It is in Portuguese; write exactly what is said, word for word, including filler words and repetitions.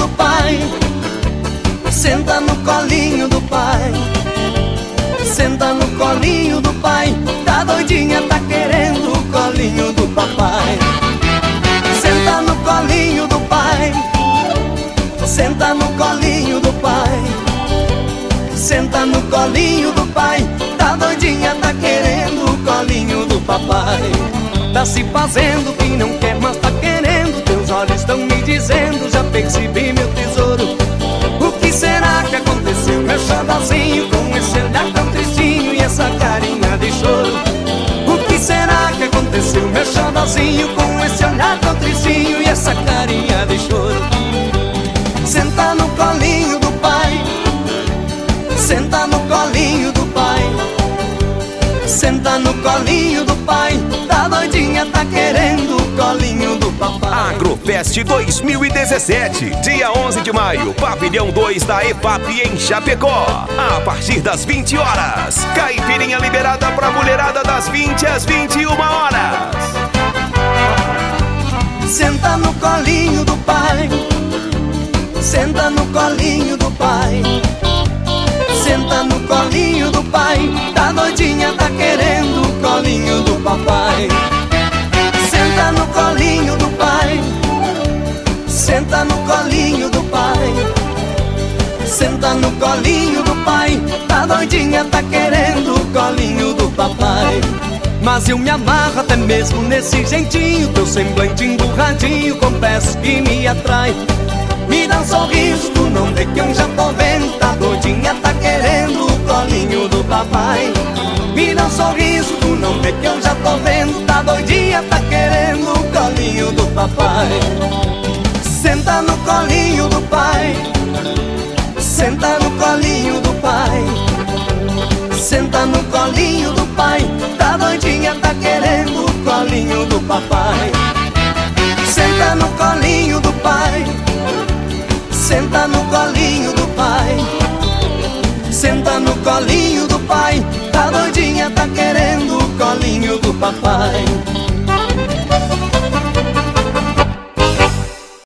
do pai, senta no colinho do pai, senta no colinho do pai. Tá doidinha, tá querendo o colinho do papai. Senta no colinho do pai, senta no colinho do pai, senta no colinho do pai. Tá doidinha, tá querendo o colinho do papai. Tá se fazendo que não quer, mas tá querendo. Teus olhos estão me dizendo, já percebi, meu tesouro. O que será que aconteceu, meu xodózinho, com esse olhar tão tristinho e essa carinha de choro? O que será que aconteceu, meu xodózinho, com esse olhar tão tristinho e essa carinha de choro? Senta no colinho do pai, senta no colinho do pai, senta no colinho do pai. Tá doidinha, tá querendo o colinho do papai. Agrofest dois mil e dezessete, dia onze de maio, pavilhão dois da E F A P em Chapecó. A partir das vinte horas, caipirinha liberada pra mulherada das vinte às vinte e uma horas. Senta no colinho do pai, senta no colinho do pai, senta no colinho do pai. Tá doidinha, tá querendo o colinho do papai. Senta no colinho do pai, senta no colinho do pai, senta no colinho do pai. Tá doidinha, tá querendo o colinho do papai. Mas eu me amarro até mesmo nesse jeitinho, teu semblante emburradinho, confesso que me atrai. Me dá um sorriso, tu não vê que eu já tô vendo. Tá doidinha, tá querendo o colinho do papai. Me dá um sorriso, tu não vê que eu já tô vendo. Tá doidinha, tá querendo o colinho do papai. Senta no colinho do pai, senta no colinho do pai, senta no colinho do pai. Tá doidinha, tá querendo o colinho do papai. Senta no colinho do pai, senta no colinho do pai, senta no colinho do pai. Tá doidinha, tá querendo o colinho do papai.